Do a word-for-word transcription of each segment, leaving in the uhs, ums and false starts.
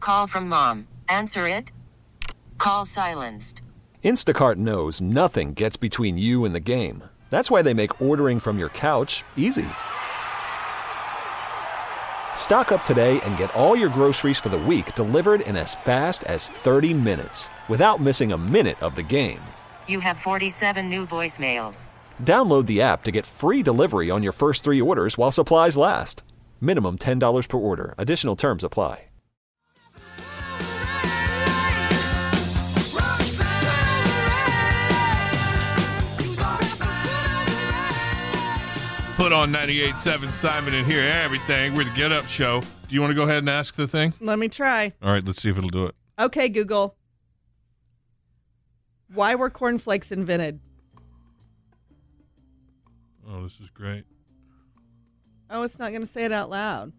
call from mom. Answer it. Call silenced. Instacart knows nothing gets between you and the game. That's why they make ordering from your couch easy. Stock up today and get all your groceries for the week delivered in as fast as thirty minutes without missing a minute of the game. You have forty-seven new voicemails. Download the app to get free delivery on your first three orders while supplies last. Minimum ten dollars per order. Additional terms apply. Put on ninety-eight point seven Simon and hear everything. We're the Get Up Show. Do you want to go ahead and ask the thing? Let me try. All right, let's see if it'll do it. Okay, Google. Why were cornflakes invented? Oh, this is great. Oh, it's not going to say it out loud.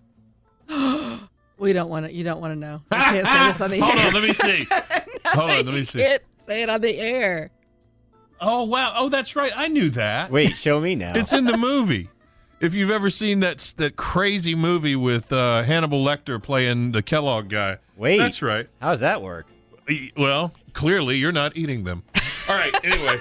We don't want to. You don't want to know. I can't say this on the Hold air. on, let me see. No, Hold on, let me see. Can't say it on the air. Oh, wow. Oh, that's right. I knew that. Wait, show me now. It's in the movie. If you've ever seen that that crazy movie with uh, Hannibal Lecter playing the Kellogg guy. Wait. That's right. How does that work? Well, clearly you're not eating them. All right, anyway.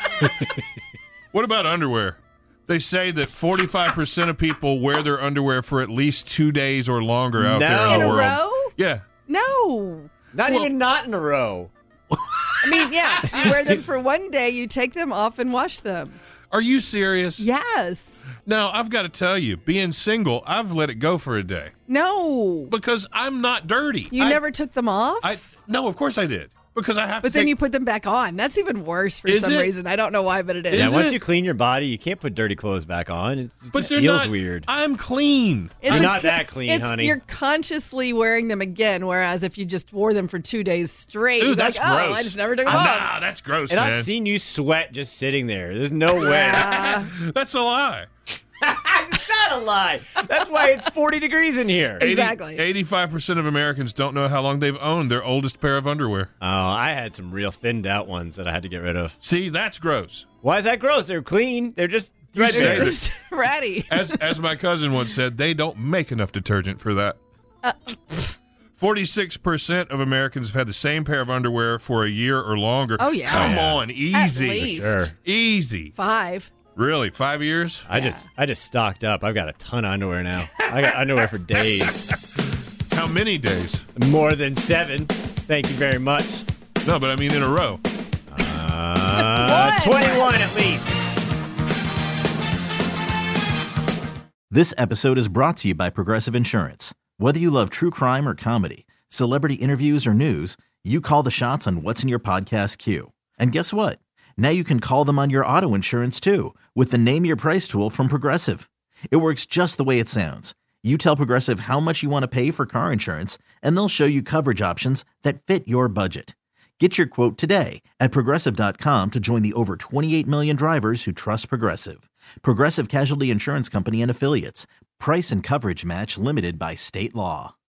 What about underwear? They say that forty-five percent of people wear their underwear for at least two days or longer out No. there in, In the a world. row? Yeah. No. Not Well- even not in a row. I mean, yeah. You wear them for one day. You take them off and wash them. Are you serious? Yes. Now, I've got to tell you, being single, I've let it go for a day No. because I'm not dirty. You I, never took them off? I No, of course I did. Because I have But to then take, you put them back on. That's even worse for Is some it? reason. I don't know why, but it is. Is Yeah, once it? you clean your body, you can't put dirty clothes back on. It's, it But just they're feels not, weird. I'm clean. It's You're a not co- that clean, it's, honey. You're consciously wearing them again, whereas if you just wore them for two days straight, Ooh, you'd be that's like, oh, gross. I just never took them Nah, off. that's gross, and man. I've seen you sweat just sitting there. There's no way. Yeah. That's a lie. It's not a lie. That's why it's forty degrees in here. Exactly. eighty-five percent of Americans don't know how long they've owned their oldest pair of underwear. Oh, I had some real thinned out ones that I had to get rid of. See, that's gross. Why is that gross? They're clean. They're just You say They're that- just ratty. As as my cousin once said, they don't make enough detergent for that. forty-six percent of Americans have had the same pair of underwear for a year or longer. Oh, yeah. Come Oh, yeah. on, easy. least. Sure. Easy. Five. Really? Five years? I just I just stocked up. I've got a ton of underwear now. I got underwear for days. How many days? More than seven. Thank you very much. No, but I mean in a row. Uh, One. twenty-one at least. This episode is brought to you by Progressive Insurance. Whether you love true crime or comedy, celebrity interviews or news, you call the shots on what's in your podcast queue. And guess what? Now you can call them on your auto insurance too with the Name Your Price tool from Progressive. It works just the way it sounds. You tell Progressive how much you want to pay for car insurance, and they'll show you coverage options that fit your budget. Get your quote today at Progressive dot com to join the over twenty-eight million drivers who trust Progressive. Progressive Casualty Insurance Company and Affiliates. Price and coverage match limited by state law.